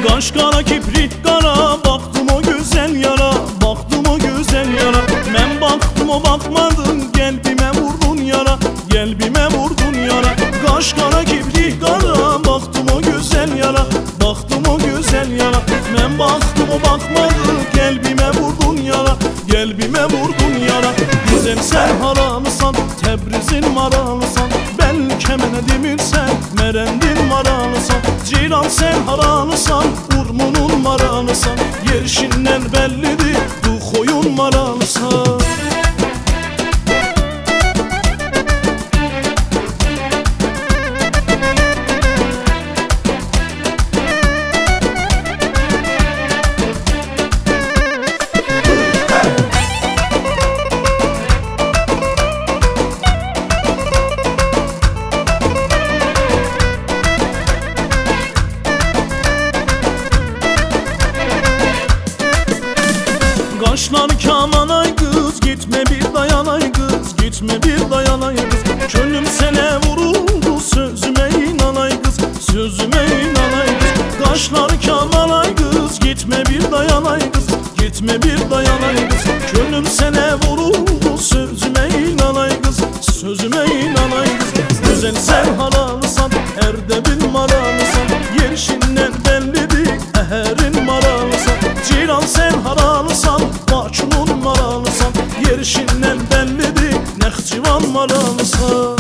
Kaş kara kiprik kara, baktım o güzel yara, baktım o güzel yara. Men baktım o bakmadın, gelbime vurdun yara, gelbime vurdun yara. Kaş kara kiprik kara, baktım o güzel yara, baktım o güzel yara. Men baktım o bakmadı, gelbime vurdun yara, gelbime vurdun yara. Güzel sen haramısan, Tebriz'in maralısan, bel kemene demirsen, merendin maralısan. Ceylan sen haranısan, Urmunun maralısan, yerişinden bellidir, bu koyun maralısan. Kaşlar kaman ay kız, gitme bir dayan ay kız, gitme bir dayan ay kız. Gönlüm sana vuruldu, sözüme inan ay kız, sözüme inan ay kız. Kaşlar kaman ay kız, gitme bir dayan ay kız, gitme bir dayan ay kız. Gönlüm sana vuruldu, sözüme inan ay kız, sözüme inan ay kız. Güzel sen haralısan, Erdebil maralısan, yerişinden bellidir, eherin maralısan. Ceylan sen haralısan, Bakının maralısan, yerişinden bellidir, Nexçıvan maralısan.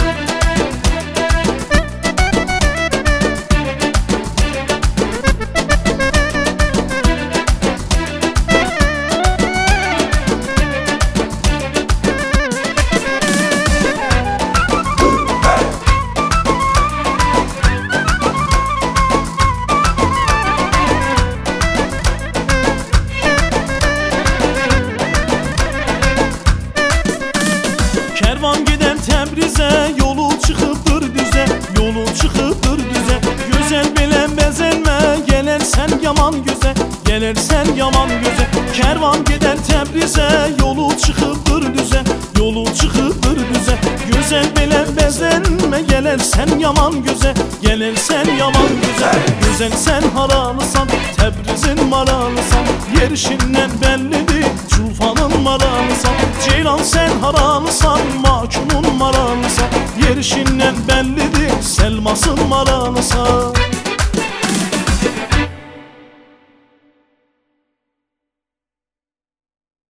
Kervan gider Tebriz'e, yolu çıkıptır düze, yolu çıkıptır düze. Güzel bilen bezenme, gelersen yaman göze, gelersen yaman göze. Kervan gider Tebriz'e, yolu çıkıptır düze, yolu çıkıptır düze. Güzel bilen bezenme, gelersen yaman göze, gelersen yaman göze. Güzel sen haralısan, Tebriz'in maralısan, yerişinden bellidir, Çulfanın maralısan. Ceylan sen haralısan, Mahkumun maralısan, yerişinden bellidir, Selmasın maralısan.